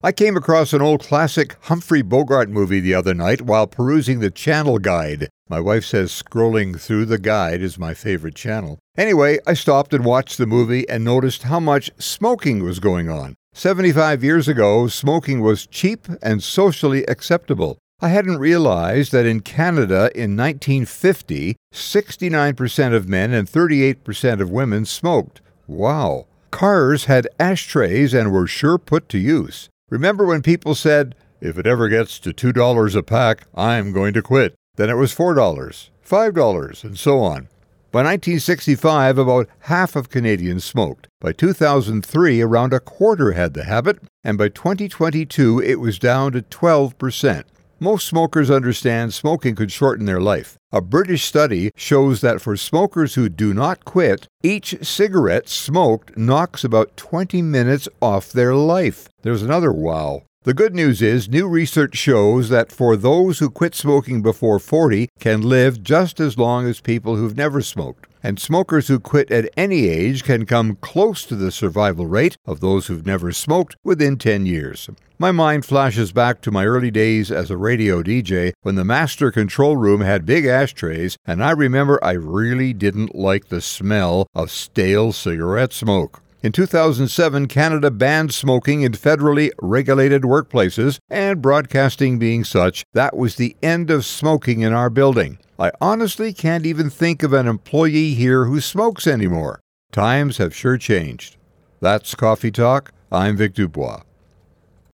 I came across an old classic Humphrey Bogart movie the other night while perusing the channel guide. My wife says scrolling through the guide is my favorite channel. Anyway, I stopped and watched the movie and noticed how much smoking was going on. 75 years ago, smoking was cheap and socially acceptable. I hadn't realized that in Canada in 1950, 69% of men and 38% of women smoked. Wow. Cars had ashtrays and were sure put to use. Remember when people said, "If it ever gets to $2 a pack, I'm going to quit." Then it was $4, $5, and so on. By 1965, about half of Canadians smoked. By 2003, around a quarter had the habit, and by 2022, it was down to 12%. Most smokers understand smoking could shorten their life. A British study shows that for smokers who do not quit, each cigarette smoked knocks about 20 minutes off their life. There's another wow. The good news is new research shows that for those who quit smoking before 40 can live just as long as people who've never smoked. And smokers who quit at any age can come close to the survival rate of those who've never smoked within 10 years. My mind flashes back to my early days as a radio DJ when the master control room had big ashtrays, and I remember I really didn't like the smell of stale cigarette smoke. In 2007, Canada banned smoking in federally regulated workplaces, and broadcasting being such, that was the end of smoking in our building. I honestly can't even think of an employee here who smokes anymore. Times have sure changed. That's Coffee Talk. I'm Vic Dubois.